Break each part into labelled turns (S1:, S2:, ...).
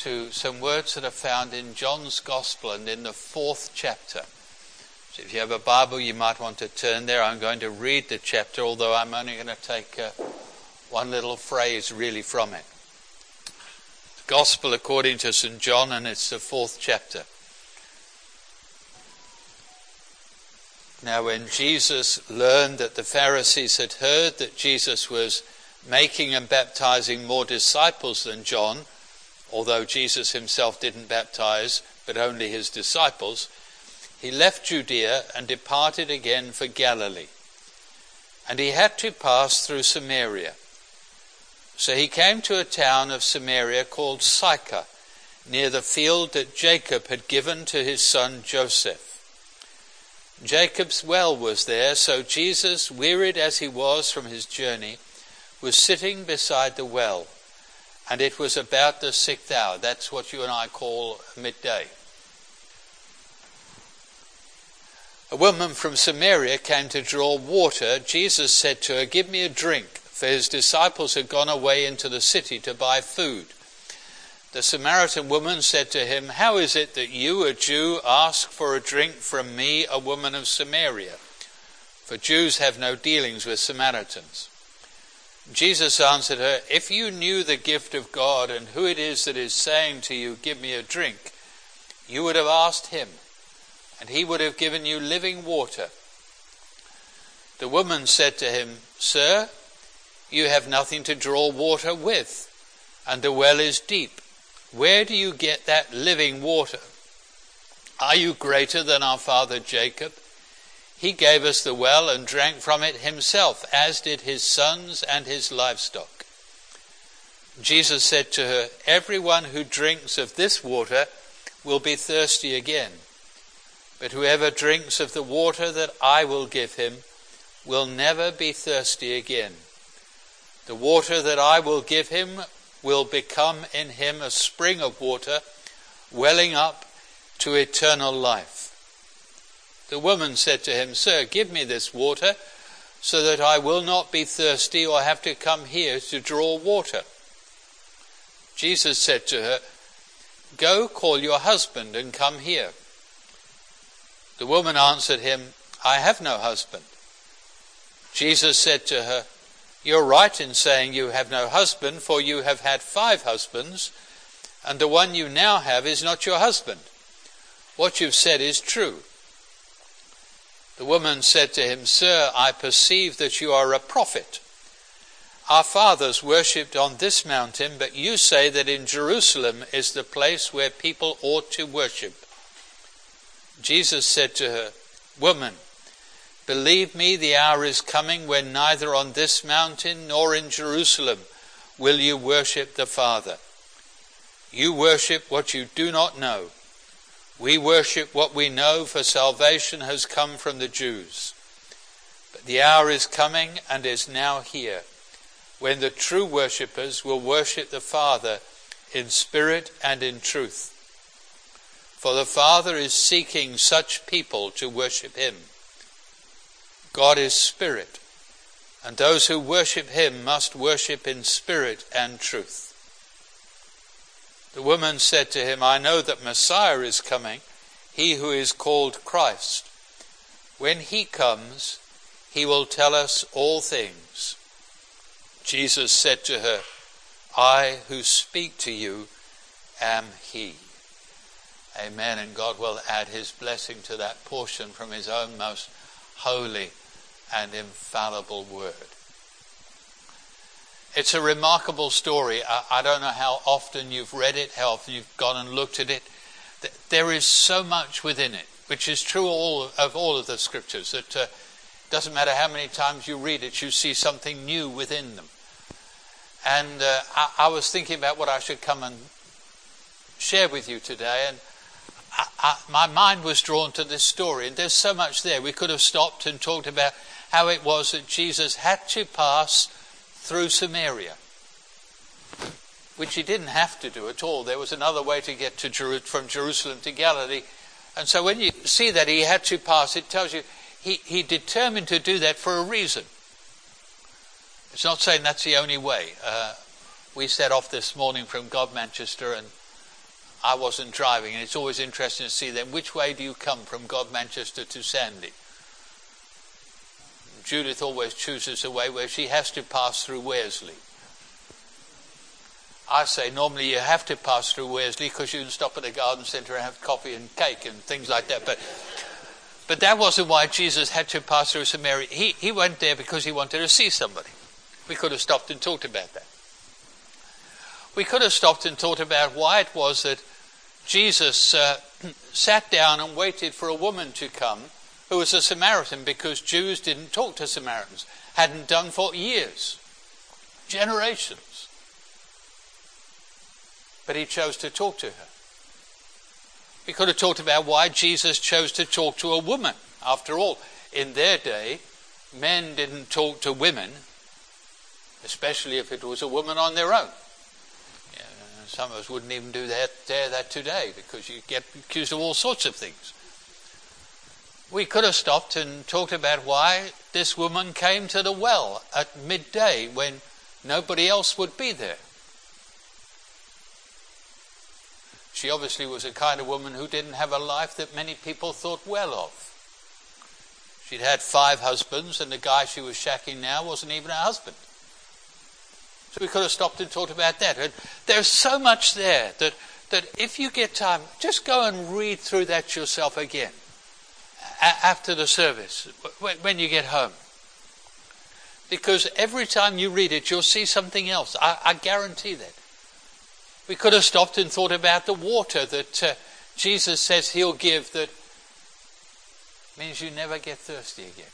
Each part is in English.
S1: to some words that are found in John's Gospel and in the 4th chapter. So if you have a Bible, you might want to turn there. I'm going to read the chapter, although I'm only going to take one little phrase really from it. Gospel according to St. John, and it's the 4th chapter. Now when Jesus learned that the Pharisees had heard that Jesus was making and baptizing more disciples than John, although Jesus himself didn't baptize, but only his disciples, he left Judea and departed again for Galilee. And he had to pass through Samaria. So he came to a town of Samaria called Sychar, near the field that Jacob had given to his son Joseph. Jacob's well was there, so Jesus, wearied as he was from his journey, was sitting beside the well, and it was about the 6th hour. That's what you and I call midday. A woman from Samaria came to draw water. Jesus said to her, "Give me a drink," for his disciples had gone away into the city to buy food. The Samaritan woman said to him, "How is it that you, a Jew, ask for a drink from me, a woman of Samaria? For Jews have no dealings with Samaritans." Jesus answered her, "If you knew the gift of God and who it is that is saying to you, 'Give me a drink,' you would have asked him, and he would have given you living water." The woman said to him, "Sir, you have nothing to draw water with, and the well is deep. Where do you get that living water? Are you greater than our father Jacob? He gave us the well and drank from it himself, as did his sons and his livestock." Jesus said to her, "Everyone who drinks of this water will be thirsty again. But whoever drinks of the water that I will give him will never be thirsty again. The water that I will give him will become in him a spring of water welling up to eternal life." The woman said to him, "Sir, give me this water so that I will not be thirsty or have to come here to draw water." Jesus said to her, "Go, call your husband and come here." The woman answered him, "I have no husband." Jesus said to her, "You're right in saying you have no husband, for you have had 5 husbands, and the one you now have is not your husband. What you've said is true." The woman said to him, "Sir, I perceive that you are a prophet. Our fathers worshipped on this mountain, but you say that in Jerusalem is the place where people ought to worship." Jesus said to her, "Woman, believe me, the hour is coming when neither on this mountain nor in Jerusalem will you worship the Father. You worship what you do not know. We worship what we know, for salvation has come from the Jews. But the hour is coming and is now here, when the true worshippers will worship the Father in spirit and in truth. For the Father is seeking such people to worship him. God is spirit, and those who worship him must worship in spirit and truth." The woman said to him, "I know that Messiah is coming, he who is called Christ. When he comes, he will tell us all things." Jesus said to her, "I who speak to you am he." Amen. And God will add his blessing to that portion from his own most holy and infallible word. It's a remarkable story. I don't know how often you've read it, how often you've gone and looked at it. There is so much within it, which is true of all of the scriptures, that doesn't matter how many times you read it, you see something new within them. And I was thinking about what I should come and share with you today, and my mind was drawn to this story, and there's so much there. We could have stopped and talked about how it was that Jesus had to pass through Samaria, which he didn't have to do at all. There was another way to get to from Jerusalem to Galilee. And so when you see that he had to pass, it tells you he determined to do that for a reason. It's not saying that's the only way. We set off this morning from God Manchester, and I wasn't driving, and it's always interesting to see them. Which way do you come from God Manchester to Sandy? Judith always chooses a way where she has to pass through Wearsley. I say normally you have to pass through Wearsley because you can stop at the garden centre and have coffee and cake and things like that. But that wasn't why Jesus had to pass through Samaria. He went there because he wanted to see somebody. We could have stopped and talked about that. We could have stopped and thought about why it was that Jesus sat down and waited for a woman to come who was a Samaritan, because Jews didn't talk to Samaritans, hadn't done for years, generations. But he chose to talk to her. We could have talked about why Jesus chose to talk to a woman. After all, in their day, men didn't talk to women, especially if it was a woman on their own. Some of us wouldn't even dare that today, because you get accused of all sorts of things. We could have stopped and talked about why this woman came to the well at midday when nobody else would be there. She obviously was a kind of woman who didn't have a life that many people thought well of. She'd had 5 husbands, and the guy she was shacking now wasn't even her husband. So we could have stopped and talked about that. And there's so much there that if you get time, just go and read through that yourself again after the service, when you get home. Because every time you read it, you'll see something else. I guarantee that. We could have stopped and thought about the water that Jesus says he'll give, that means you never get thirsty again.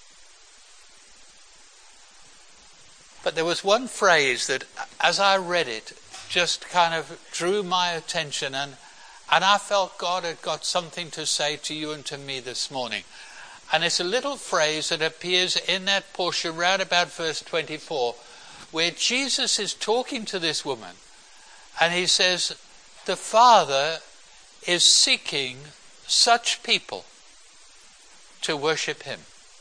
S1: But there was one phrase that, as I read it, just kind of drew my attention, and I felt God had got something to say to you and to me this morning. And it's a little phrase that appears in that portion round about verse 24, where Jesus is talking to this woman, and he says, the Father is seeking such people to worship him.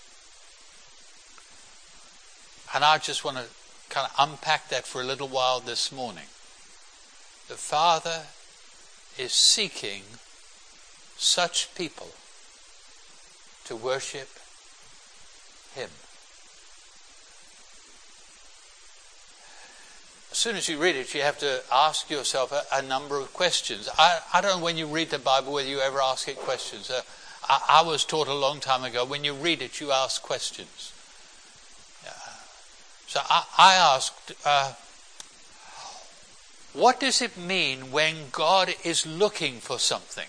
S1: And I just want to kind of unpack that for a little while this morning. The Father is seeking such people to worship him. As soon as you read it, you have to ask yourself a number of questions. I don't know when you read the Bible whether you ever ask it questions. I was taught a long time ago, when you read it, you ask questions. So I asked, what does it mean when God is looking for something?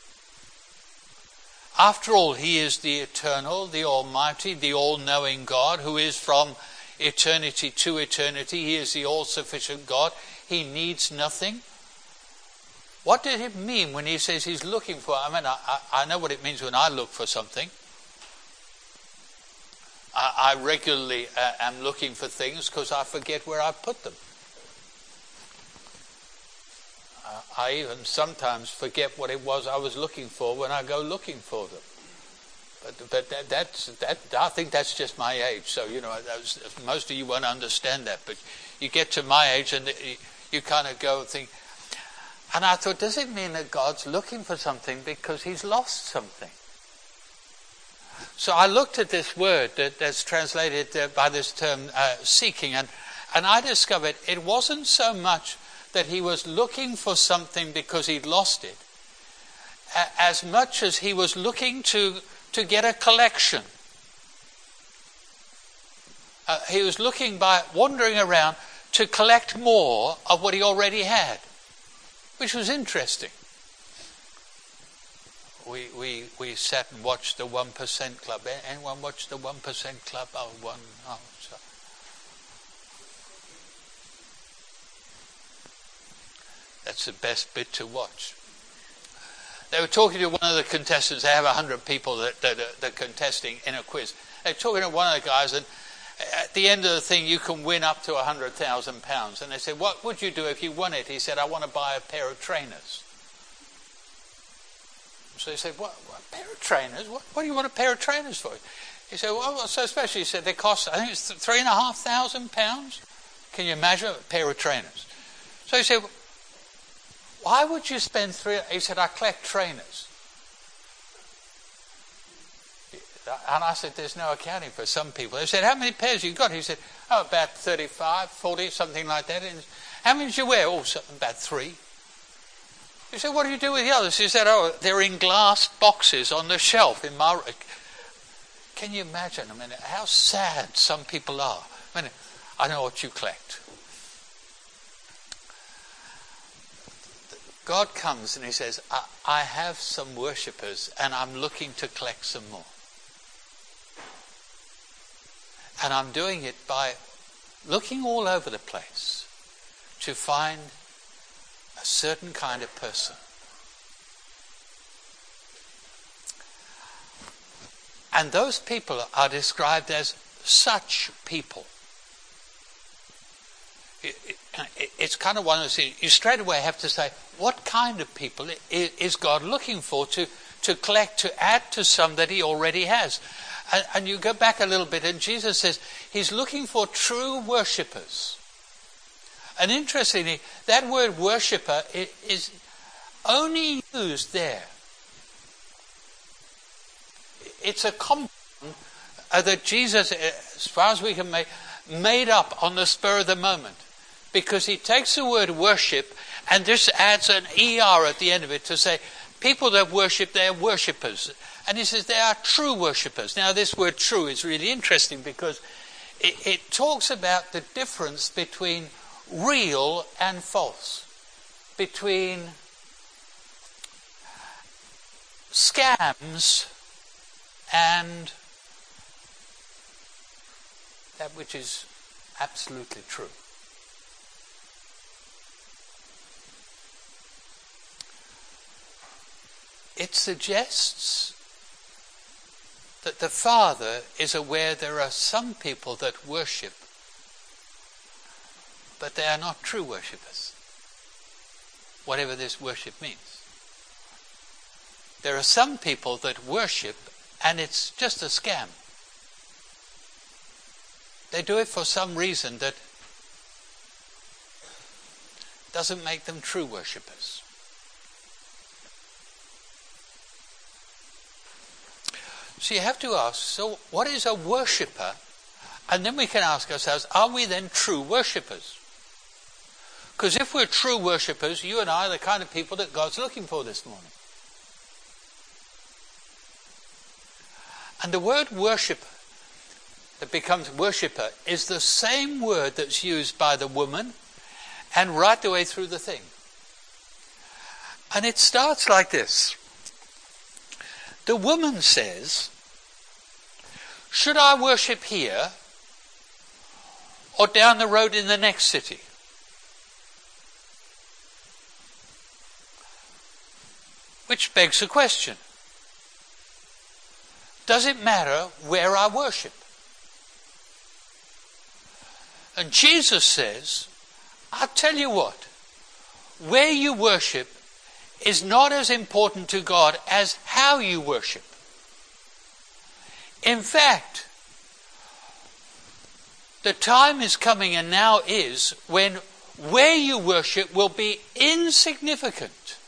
S1: After all, he is the eternal, the almighty, the all-knowing God who is from eternity to eternity. He is the all-sufficient God. He needs nothing. What did it mean when he says he's looking for? I mean, I know what it means when I look for something. I regularly am looking for things because I forget where I put them. I even sometimes forget what it was I was looking for when I go looking for them. But that's I think that's just my age. So, you know, most of you won't understand that. But you get to my age and you kind of go and think. And I thought, does it mean that God's looking for something because he's lost something? So I looked at this word that's translated by this term seeking, and I discovered it wasn't so much that he was looking for something because he'd lost it, as much as he was looking to get a collection. He was looking, by wandering around, to collect more of what he already had, which was interesting. We sat and watched the 1% Club. Anyone watch the 1% Club? So. That's the best bit to watch. They were talking to one of the contestants. They have 100 people that are contesting in a quiz. They're talking to one of the guys, and at the end of the thing, you can win up to £100,000. And they said, "What would you do if you won it?" He said, "I want to buy a pair of trainers." So they said, what a pair of trainers? What do you want a pair of trainers for? He said, well, what's so special? He said, they cost, I think it's £3,500. Can you imagine a pair of trainers? So he said, why would you spend he said, I collect trainers. And I said, there's no accounting for some people. They said, how many pairs you got? He said, about 35, 40, something like that. And how many did you wear? About 3. He said, what do you do with the others? He said, they're in glass boxes on the shelf in my... Can you imagine? I mean, how sad some people are. I mean, I know what you collect. God comes and he says, I have some worshippers and I'm looking to collect some more. And I'm doing it by looking all over the place to find a certain kind of person. And those people are described as such people. It's kind of one of those things. You straight away have to say, what kind of people is God looking for to collect, to add to some that he already has? And you go back a little bit and Jesus says he's looking for true worshippers. And interestingly, that word worshipper is only used there. It's a compound that Jesus, as far as we can make, made up on the spur of the moment. Because he takes the word worship and just adds an ER at the end of it to say, people that worship, they are worshippers. And he says they are true worshippers. Now this word true is really interesting because it talks about the difference between real and false. Between scams and that which is absolutely true. It suggests that the Father is aware there are some people that worship, but they are not true worshippers, whatever this worship means. There are some people that worship and it's just a scam. They do it for some reason that doesn't make them true worshippers. So you have to ask, so what is a worshipper? And then we can ask ourselves, are we then true worshippers? Because if we're true worshippers, you and I are the kind of people that God's looking for this morning. And the word worshipper that becomes worshipper is the same word that's used by the woman and right the way through the thing. And it starts like this. The woman says, should I worship here or down the road in the next city? Which begs the question. Does it matter where I worship? And Jesus says, I'll tell you what, where you worship is not as important to God as how you worship. In fact, the time is coming and now is when where you worship will be insignificant.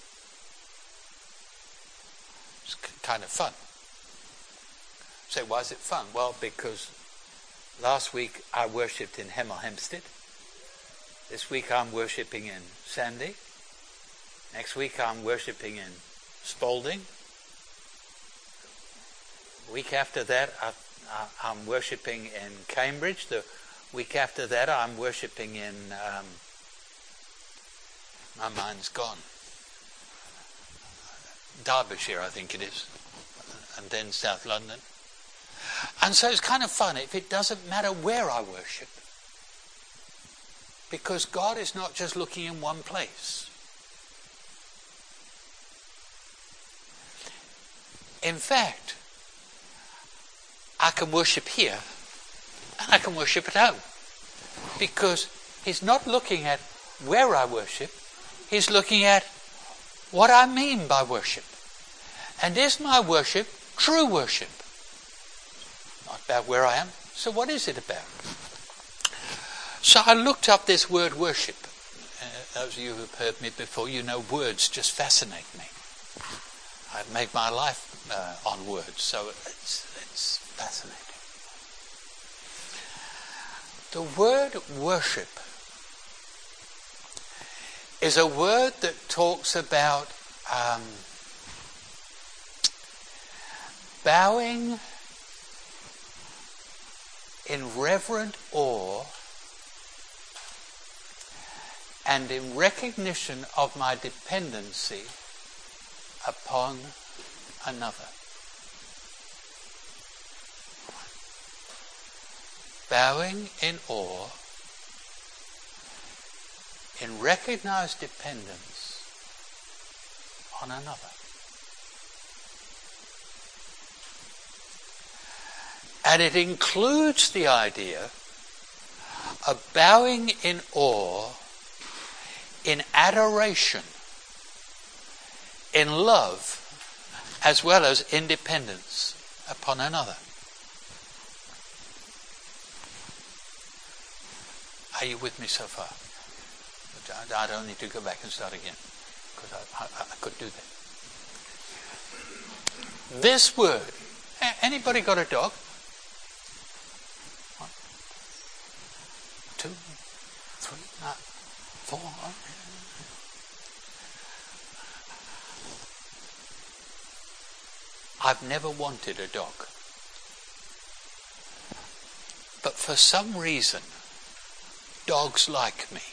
S1: It's kind of fun. So why is it fun? Well, because last week I worshipped in Hemel Hempstead. This week I'm worshipping in Sandy. Next week I'm worshipping in Spalding. The week after that I'm worshipping in Cambridge. The week after that I'm worshipping in... my mind's gone. Derbyshire, I think it is. And then South London. And so it's kind of fun if it doesn't matter where I worship. Because God is not just looking in one place. In fact, I can worship here and I can worship at home. Because he's not looking at where I worship, he's looking at what I mean by worship. And is my worship true worship? Not about where I am. So what is it about? So I looked up this word worship. those of you who've heard me before, you know words just fascinate me. I've made my life on words, so it's fascinating. The word worship is a word that talks about bowing in reverent awe and in recognition of my dependency upon another. Bowing in awe, in recognized dependence on another. And it includes the idea of bowing in awe, in adoration, in love, as well as independence upon another. Are you with me so far? I don't need to go back and start again, because I could do that. This word, anybody got a dog? 1, 2, 3, 4. I've never wanted a dog. But for some reason, dogs like me.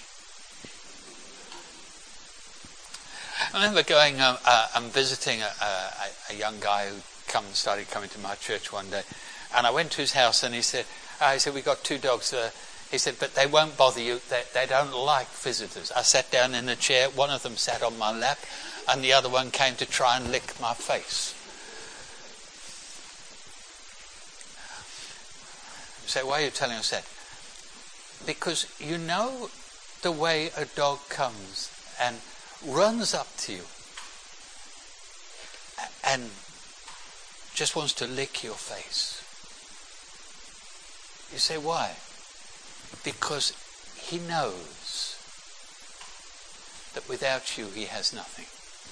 S1: I remember going and visiting a young guy who started coming to my church one day, and I went to his house and he said, we got 2 dogs. He said, but they won't bother you. They don't like visitors. I sat down in a chair. One of them sat on my lap, and the other one came to try and lick my face. You say, why are you telling us that? Because you know the way a dog comes and runs up to you and just wants to lick your face. You say, why? Because he knows that without you he has nothing.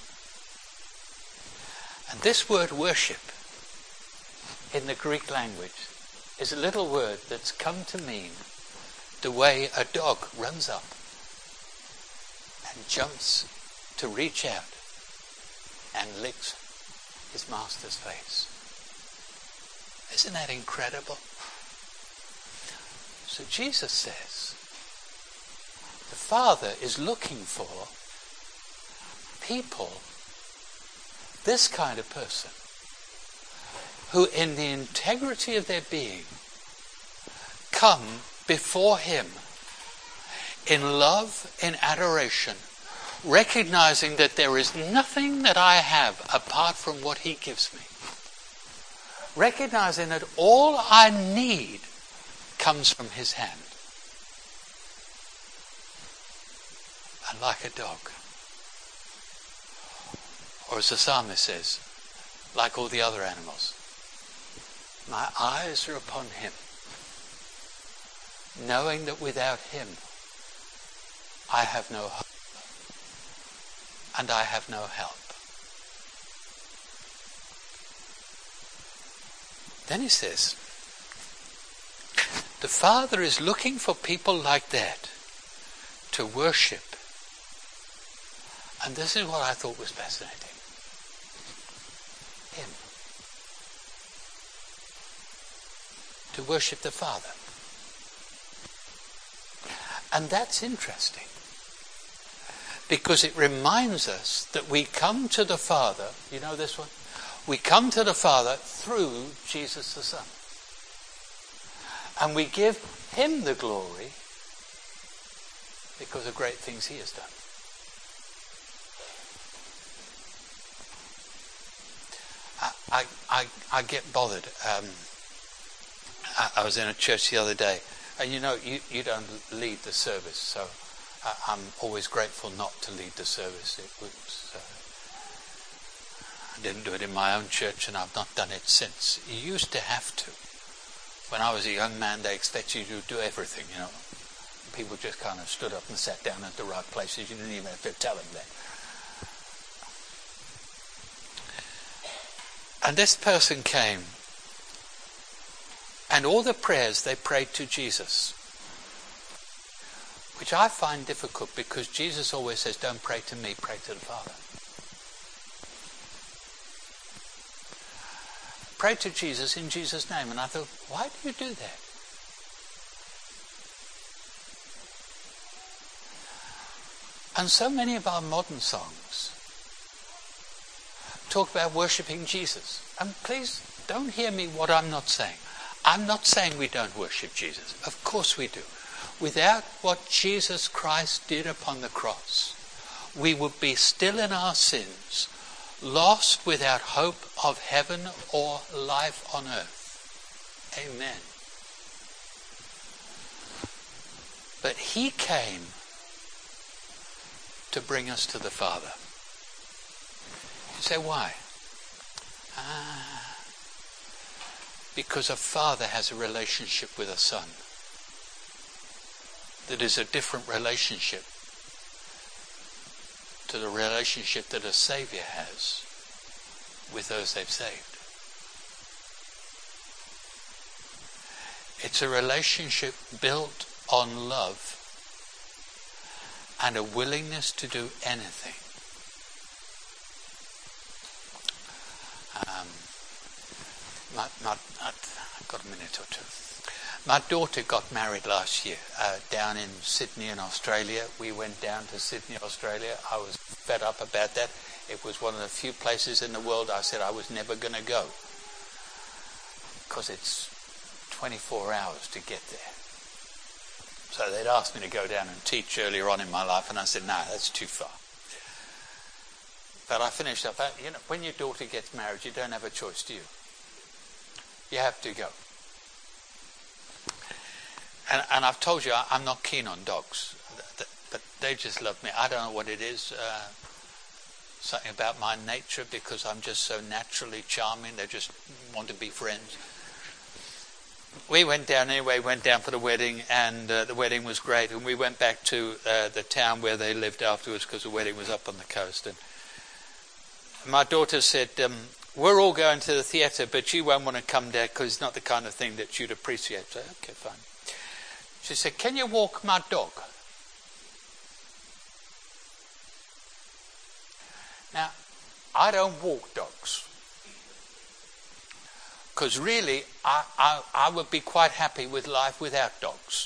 S1: And this word worship in the Greek language is a little word that's come to mean the way a dog runs up and jumps to reach out and licks his master's face. Isn't that incredible? So Jesus says the Father is looking for people, this kind of person, who in the integrity of their being come before him in love, in adoration, recognizing that there is nothing that I have apart from what he gives me. Recognizing that all I need comes from his hand. And like a dog, or as the psalmist says, like all the other animals, my eyes are upon him, knowing that without him I have no hope and I have no help. Then he says, the Father is looking for people like that to worship. And this is what I thought was fascinating. Him. To worship the Father. And that's interesting, because it reminds us that we come to the Father, you know this one? We come to the Father through Jesus the Son. And we give him the glory because of great things he has done. I get bothered. I was in a church the other day, and you know, you don't lead the service, so I'm always grateful not to lead the service. I didn't do it in my own church, and I've not done it since. You used to have to. When I was a young man, they expect you to do everything, you know. people just kind of stood up and sat down at the right places. You didn't even have to tell them that. And this person came, and all the prayers they prayed to Jesus, which I find difficult because Jesus always says, don't pray to me, pray to the Father. Pray to Jesus in Jesus' name. And I thought, why do you do that? And so many of our modern songs talk about worshipping Jesus. And please don't hear me what I'm not saying. I'm not saying we don't worship Jesus. Of course we do. Without what Jesus Christ did upon the cross, we would be still in our sins, lost without hope of heaven or life on earth. Amen. But he came to bring us to the Father. You say, why? Because a father has a relationship with a son that is a different relationship to the relationship that a Saviour has with those they've saved. It's a relationship built on love and a willingness to do anything. I've got a minute or two. My daughter got married last year down in Sydney in Australia. We went down to Sydney, Australia. I was fed up about that. It was one of the few places in the world I said I was never going to go, because it's 24 hours to get there. So they'd asked me to go down and teach earlier on in my life, and I said, no, that's too far. But I finished up. When your daughter gets married, you don't have a choice, do you? You have to go. And I've told you, I'm not keen on dogs. But they just love me. I don't know what it is. Something about my nature, because I'm just so naturally charming. They just want to be friends. We went down anyway, went down for the wedding, and the wedding was great. And we went back to the town where they lived afterwards, because the wedding was up on the coast. And my daughter said, we're all going to the theatre, but you won't want to come there because it's not the kind of thing that you'd appreciate. So, okay, fine. She said, can you walk my dog? Now, I don't walk dogs. Because really, I would be quite happy with life without dogs.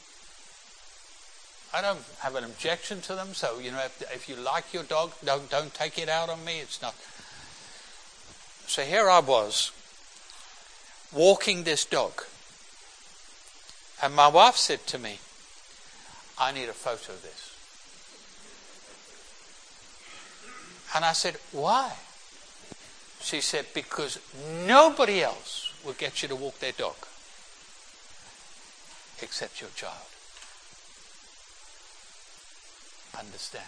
S1: I don't have an objection to them, so, if you like your dog, don't take it out on me. It's not. So here I was, walking this dog. And my wife said to me, I need a photo of this. And I said, why? She said, because nobody else will get you to walk their dog except your child. Understand?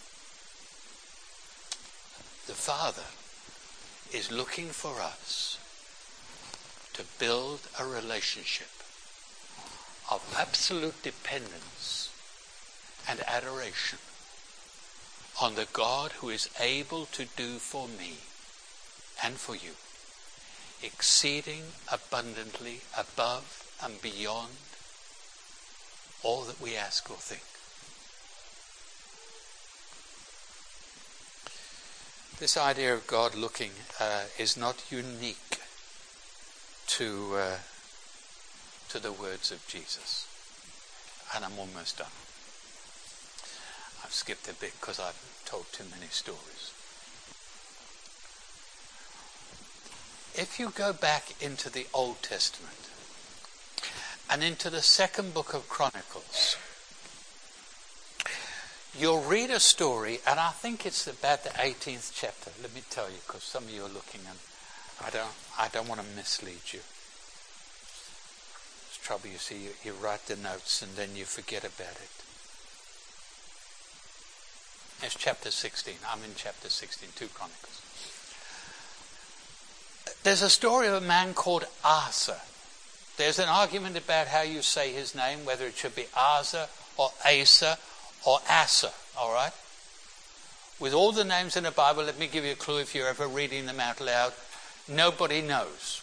S1: The Father is looking for us to build a relationship of absolute dependence and adoration on the God who is able to do for me and for you exceeding abundantly above and beyond all that we ask or think. This idea of God looking is not unique to the words of Jesus. And I'm almost done. I've skipped a bit because I've told too many stories. If you go back into the Old Testament and into the second book of Chronicles, you'll read a story, and I think it's about the 18th chapter. Let me tell you, because some of you are looking, and I don't want to mislead you. It's trouble, you see, you write the notes and then you forget about it. It's chapter 16. I'm in chapter 16, 2 Chronicles. There's a story of a man called Asa. There's an argument about how you say his name, whether it should be Asa or Asa or Asa, all right? With all the names in the Bible, let me give you a clue if you're ever reading them out loud. Nobody knows.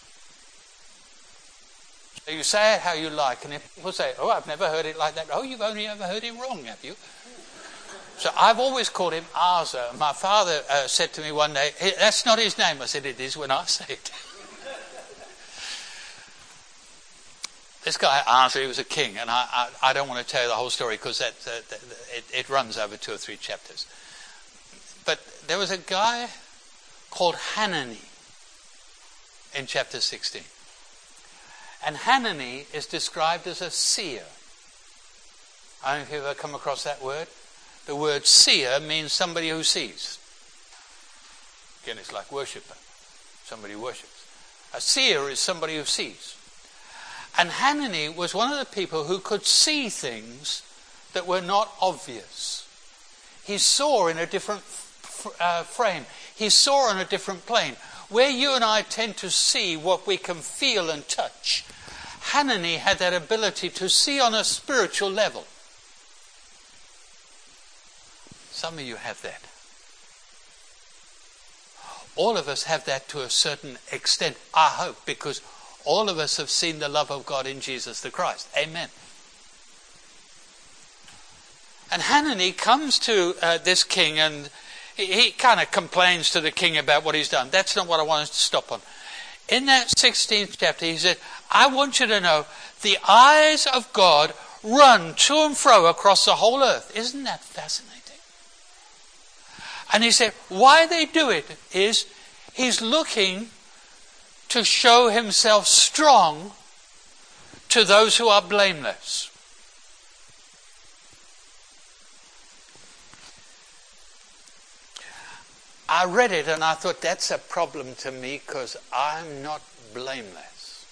S1: So you say it how you like, and if people say, oh, I've never heard it like that. Oh, you've only ever heard it wrong, have you? So I've always called him Asa. My father said to me one day, that's not his name. I said, it is when I say it. This guy, Asa, he was a king, and I don't want to tell you the whole story because it runs over 2 or 3 chapters. But there was a guy called Hanani in chapter 16. And Hanani is described as a seer. I don't know if you've ever come across that word. The word seer means somebody who sees. Again, it's like worshipper. Somebody who worships. A seer is somebody who sees. And Hanani was one of the people who could see things that were not obvious. He saw in a different frame. He saw on a different plane. Where you and I tend to see what we can feel and touch, Hanani had that ability to see on a spiritual level. Some of you have that. All of us have that to a certain extent, I hope, because all of us have seen the love of God in Jesus the Christ. Amen. And Hanani comes to this king, and he kind of complains to the king about what he's done. That's not what I want us to stop on. In that 16th chapter, he said, I want you to know the eyes of God run to and fro across the whole earth. Isn't that fascinating? And he said, why they do it is he's looking to show himself strong to those who are blameless. I read it and I thought that's a problem to me because I'm not blameless.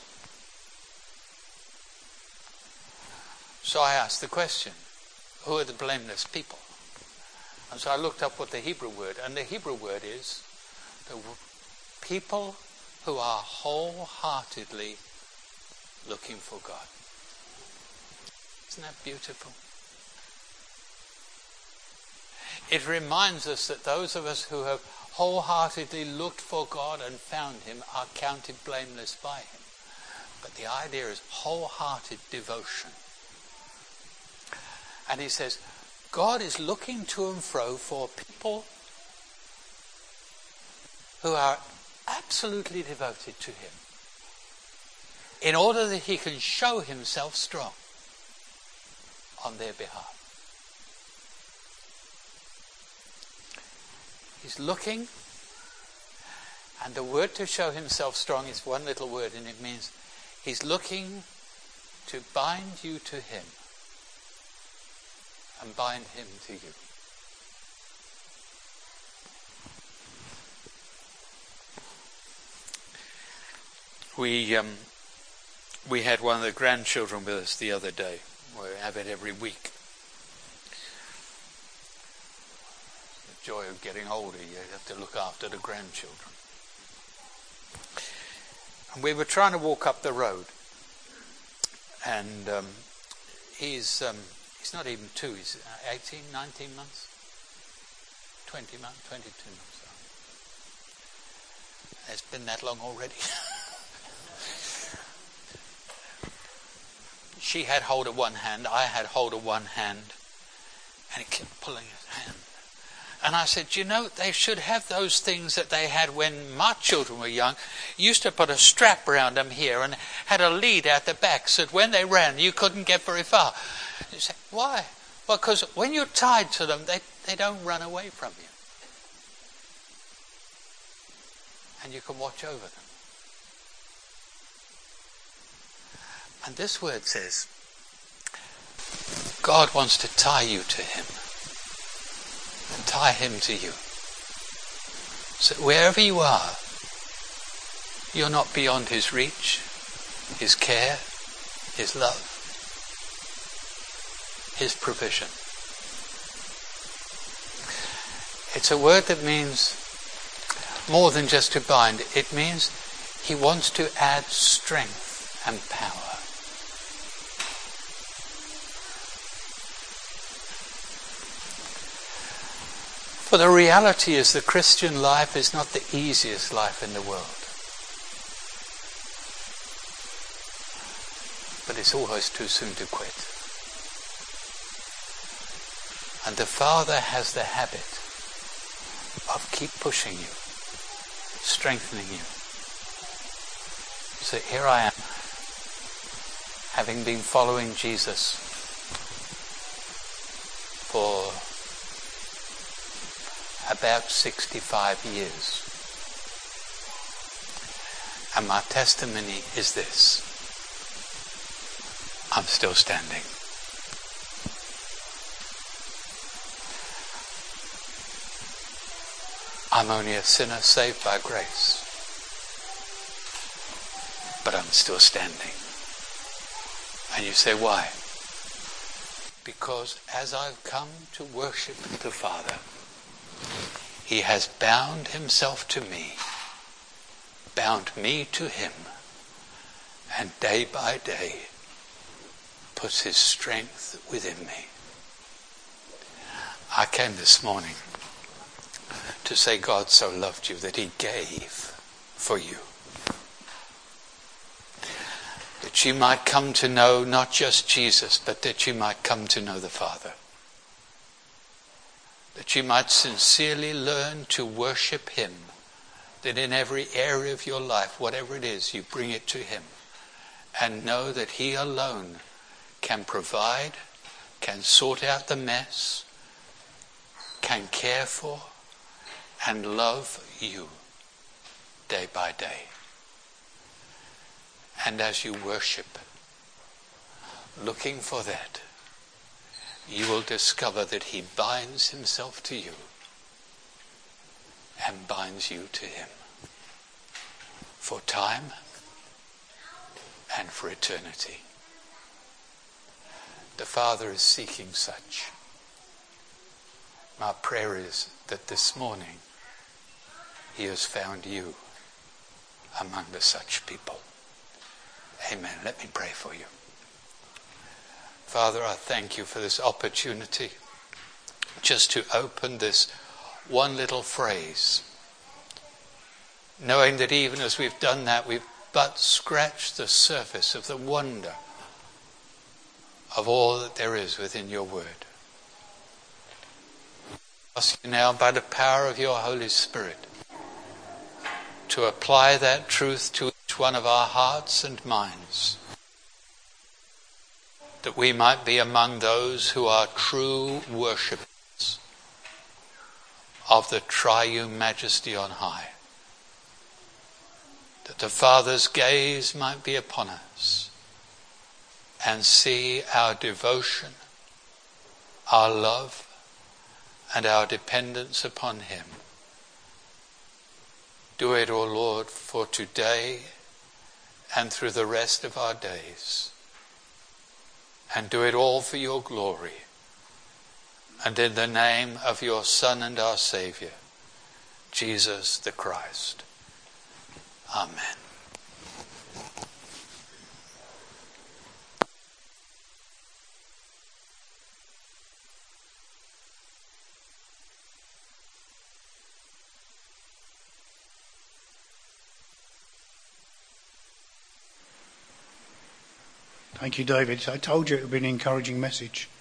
S1: So I asked the question, who are the blameless people? And so I looked up what the Hebrew word, and the Hebrew word is the people who are wholeheartedly looking for God. Isn't that beautiful? It reminds us that those of us who have wholeheartedly looked for God and found him are counted blameless by him. But the idea is wholehearted devotion. And he says, God is looking to and fro for people who are absolutely devoted to him in order that he can show himself strong on their behalf. He's looking, and the word to show himself strong is one little word, and it means he's looking to bind you to him and bind him to you. We had one of the grandchildren with us the other day. We have it every week. The joy of getting older, you have to look after the grandchildren. And we were trying to walk up the road, and he's not even 2, he's 18, 19 months, 20 months, 22 months. It's been that long already. She had hold of one hand, I had hold of one hand, and he kept pulling his hand. And I said, you know, they should have those things that they had when my children were young. You used to put a strap around them here and had a lead out the back so that when they ran, you couldn't get very far. And you say, why? Well, because when you're tied to them, they don't run away from you. And you can watch over them. And this word says, God wants to tie you to him. And tie him to you. So wherever you are, you're not beyond his reach, his care, his love, his provision. It's a word that means more than just to bind. It means he wants to add strength and power. For the reality is the Christian life is not the easiest life in the world. But it's always too soon to quit. And the Father has the habit of keep pushing you, strengthening you. So here I am, having been following Jesus for about 65 years. And my testimony is this: I'm still standing. I'm only a sinner saved by grace. But I'm still standing. And you say, why? Because as I've come to worship the Father, He has bound Himself to me, bound me to Him, and day by day puts His strength within me. I came this morning to say God so loved you that He gave for you. That you might come to know not just Jesus, but that you might come to know the Father. That you might sincerely learn to worship Him. That in every area of your life, whatever it is, you bring it to Him. And know that He alone can provide, can sort out the mess, can care for, and love you day by day. And as you worship, looking for that, you will discover that He binds Himself to you and binds you to Him for time and for eternity. The Father is seeking such. My prayer is that this morning He has found you among the such people. Amen. Let me pray for you. Father, I thank you for this opportunity just to open this one little phrase, knowing that even as we've done that, we've but scratched the surface of the wonder of all that there is within your word. I ask you now, by the power of your Holy Spirit, to apply that truth to each one of our hearts and minds, that we might be among those who are true worshippers of the triune majesty on high, that the Father's gaze might be upon us and see our devotion, our love, and our dependence upon Him. Do it, O Lord, for today and through the rest of our days. And do it all for your glory. And in the name of your Son and our Saviour, Jesus the Christ. Amen.
S2: Thank you, David. I told you it would be an encouraging message.